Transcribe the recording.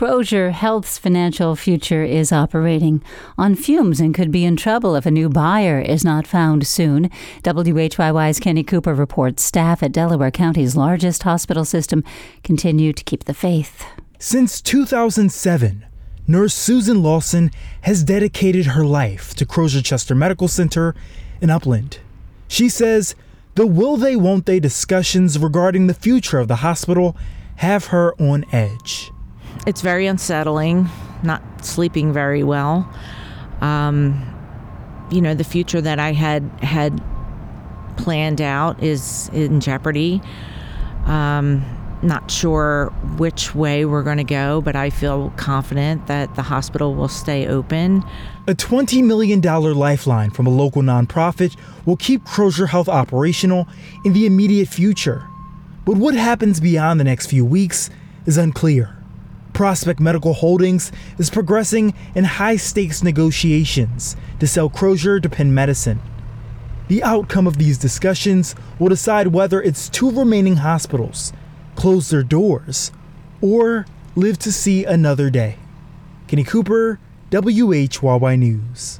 Crozier Health's financial future is operating on fumes and could be in trouble if a new buyer is not found soon. WHYY's Kenny Cooper reports staff at Delaware County's largest hospital system continue to keep the faith. Since 2007, nurse Susan Lawson has dedicated her life to Crozier Chester Medical Center in Upland. She says the will they won't they discussions regarding the future of the hospital have her on edge. It's very unsettling, not sleeping very well. The future that I had planned out is in jeopardy. Not sure which way we're going to go, but I feel confident that the hospital will stay open. A $20 million lifeline from a local nonprofit will keep Crozier Health operational in the immediate future. But what happens beyond the next few weeks is unclear. Prospect Medical Holdings is progressing in high-stakes negotiations to sell Crozier to Penn Medicine. The outcome of these discussions will decide whether its two remaining hospitals close their doors or live to see another day. Kenny Cooper, WHYY News.